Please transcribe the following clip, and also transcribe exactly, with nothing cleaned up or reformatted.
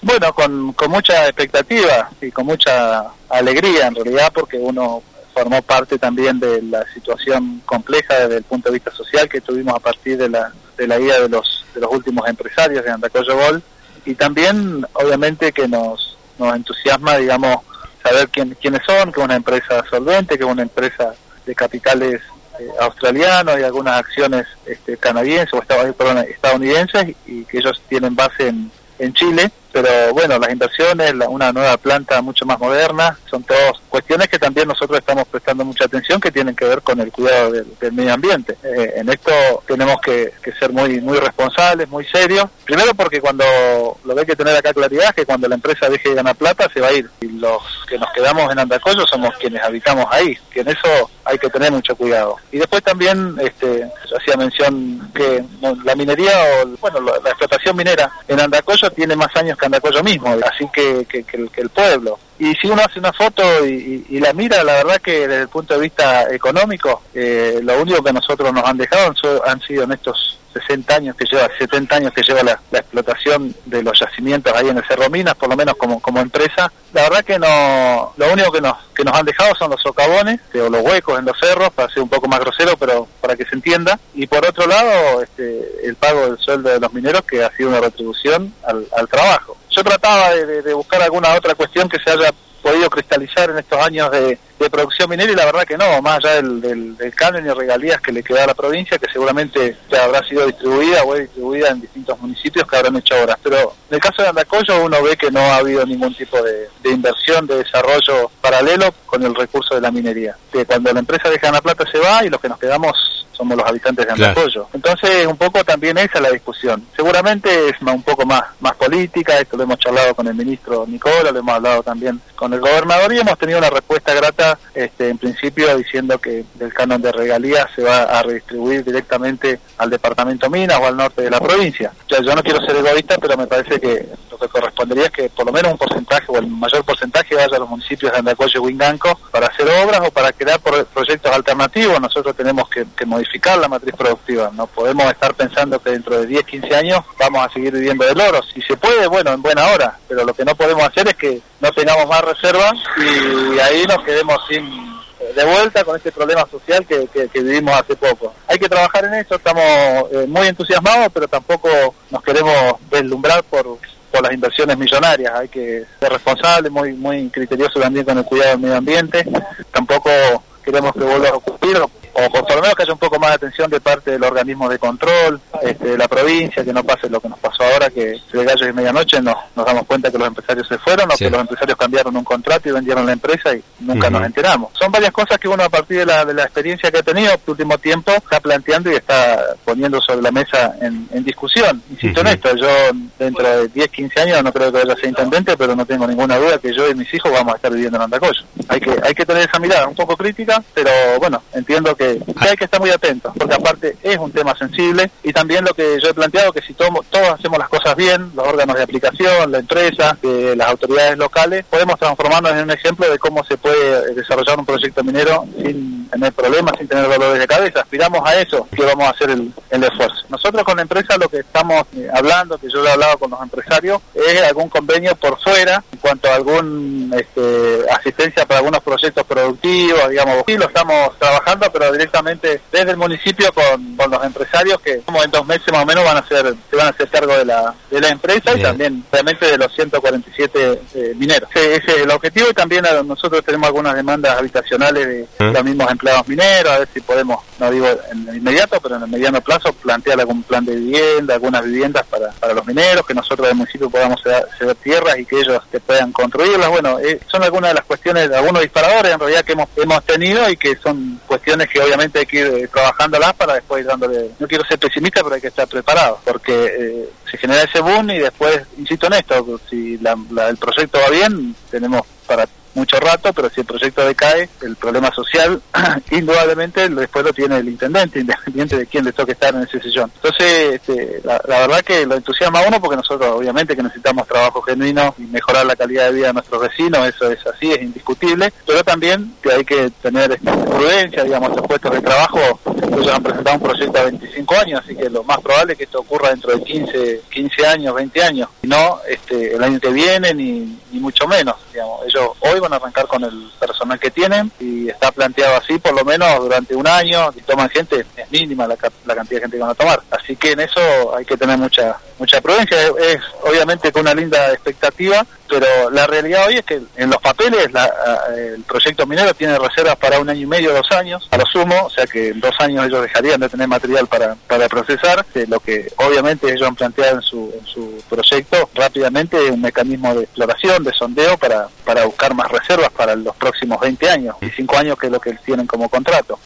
Bueno, con, con mucha expectativa y con mucha alegría en realidad, porque uno formó parte también de la situación compleja desde el punto de vista social que tuvimos a partir de la de la ida de los de los últimos empresarios de Andacollo Gold, y también obviamente que nos nos entusiasma, digamos, saber quién, quiénes son, que es una empresa solvente, que es una empresa de capitales eh, australianos y algunas acciones este, canadienses o estadoun- perdón, estadounidenses, y que ellos tienen base en, en Chile. Pero bueno, las inversiones, la, una nueva planta mucho más moderna, son todas cuestiones que también nosotros estamos prestando mucha atención, que tienen que ver con el cuidado del, del medio ambiente. Eh, en esto tenemos que, que ser muy muy responsables, muy serios. Primero porque cuando, lo que hay que tener acá claridad, es que cuando la empresa deje de ganar plata se va a ir. Y los que nos quedamos en Andacollo somos quienes habitamos ahí, que en eso hay que tener mucho cuidado. Y después también, este, hacía mención que la minería, o bueno, la, la explotación minera en Andacollo tiene más años que Andacollo mismo, así que, que, que, el, que el pueblo. Y si uno hace una foto y, y, y la mira, la verdad que desde el punto de vista económico, eh, lo único que nosotros nos han dejado han, han sido en estos sesenta años que lleva, setenta años que lleva la, la explotación de los yacimientos ahí en el Cerro Minas, por lo menos como como empresa. La verdad que no, lo único que nos que nos han dejado son los socavones, que, o los huecos en los cerros, para ser un poco más grosero, pero para que se entienda. Y por otro lado, este, el pago del sueldo de los mineros, que ha sido una retribución al, al trabajo. Yo trataba de, de, de buscar alguna otra cuestión que se haya podido cristalizar en estos años de, de producción minera, y la verdad que no, más allá del, del, del canon y regalías que le queda a la provincia, que seguramente ya habrá sido distribuida o es distribuida en distintos municipios que habrán hecho obras. Pero en el caso de Andacollo uno ve que no ha habido ningún tipo de, de inversión, de desarrollo paralelo con el recurso de la minería. Que cuando la empresa deja la plata se va y los que nos quedamos somos los habitantes de Andacollo. Claro. Entonces, un poco también esa es la discusión. Seguramente es un poco más más política, esto lo hemos charlado con el ministro Nicola, lo hemos hablado también con el gobernador, y hemos tenido una respuesta grata, este, en principio, diciendo que el canon de regalías se va a redistribuir directamente al departamento Minas o al norte de la provincia. Ya, yo no quiero ser egoísta, pero me parece que lo que correspondería es que por lo menos un porcentaje o el mayor porcentaje vaya a los municipios de Andacollo y Huinganco para hacer obras o para crear por proyectos alternativos. Nosotros tenemos que, que modificar la matriz productiva. No podemos estar pensando que dentro de diez, quince años vamos a seguir viviendo del oro. Si se puede, bueno, en buena hora, pero lo que no podemos hacer es que no tengamos más reservas y ahí nos quedemos sin de vuelta con este problema social que, que, que vivimos hace poco. Hay que trabajar en eso, estamos eh, muy entusiasmados, pero tampoco nos queremos deslumbrar por por las inversiones millonarias. Hay que ser responsables, muy muy criteriosos también con el cuidado del medio ambiente. Tampoco queremos que vuelva a ocurrir, o, o por lo menos que haya un poco más de atención de parte del organismo de control, este, de la provincia, que no pase lo que nos pasó ahora, que de gallos y medianoche nos, nos damos cuenta que los empresarios se fueron, o sí, que los empresarios cambiaron un contrato y vendieron la empresa y nunca uh-huh. nos enteramos. Son varias cosas que uno, a partir de la, de la experiencia que ha tenido este último tiempo, está planteando y está poniendo sobre la mesa en, en discusión. Insisto uh-huh. en esto, yo dentro de diez, quince años no creo que vaya a ser intendente, pero no tengo ninguna duda que yo y mis hijos vamos a estar viviendo en Andacollo. Hay que, hay que tener esa mirada un poco crítica, pero bueno, entiendo que, que hay que estar muy atentos, porque aparte es un tema sensible, y también lo que yo he planteado, que si tomo, todos hacemos las cosas bien, los órganos de aplicación, la empresa, eh, las autoridades locales, podemos transformarnos en un ejemplo de cómo se puede desarrollar un proyecto minero sin tener problemas, sin tener dolores de cabeza. Aspiramos a eso, que vamos a hacer el, el esfuerzo. Nosotros con la empresa lo que estamos eh, hablando, que yo he hablado con los empresarios, es algún convenio por fuera, en cuanto a algún este, asistencia para algunos proyectos productivos, digamos, sí lo estamos trabajando, pero directamente desde el municipio con, con los empresarios, que como en dos meses más o menos van a ser, se van a hacer cargo de la de la empresa. Bien. Y también realmente de los ciento cuarenta y siete eh, mineros. Ese, ese es el objetivo, y también a, nosotros tenemos algunas demandas habitacionales de ¿Mm? los mismos empleados mineros, a ver si podemos, no digo en el inmediato, pero en el mediano plazo, plantear algún plan de vivienda, algunas viviendas para, para los mineros, que nosotros del municipio podamos ceder, ceder tierras y que ellos que puedan construirlas. Bueno, eh, son algunas de las cuestiones, algunos disparadores en realidad que hemos, hemos tenido, y que son cuestiones que obviamente hay que ir eh, trabajándolas para después ir dándole. No quiero ser pesimista, pero hay que estar preparado, porque eh, se genera ese boom y después, insisto en esto, si la, la, el proyecto va bien, tenemos para mucho rato, pero si el proyecto decae, el problema social indudablemente después lo tiene el intendente, independiente de quién le toque estar en ese sillón. Entonces, este, la, la verdad que lo entusiasma a uno, porque nosotros obviamente que necesitamos trabajo genuino y mejorar la calidad de vida de nuestros vecinos, eso es así, es indiscutible, pero también que hay que tener este, prudencia, digamos, los puestos de trabajo. Ellos han presentado un proyecto a veinticinco años, así que lo más probable es que esto ocurra dentro de quince, quince años, veinte años, y no este, el año que viene, ni, ni mucho menos, digamos. Ellos hoy van a arrancar con el personal que tienen, y está planteado así por lo menos durante un año. Si toman gente, es mínima la, la cantidad de gente que van a tomar, así que en eso hay que tener mucha mucha prudencia. Es, es obviamente con una linda expectativa, pero la realidad hoy es que en los papeles la, el proyecto minero tiene reservas para un año y medio, dos años, a lo sumo, o sea que en dos años ellos dejarían de tener material para, para procesar, eh, lo que obviamente ellos han planteado en su, en su proyecto rápidamente un mecanismo de exploración, de sondeo para, para buscar más reservas para los próximos veinte años, y cinco años que es lo que tienen como contrato.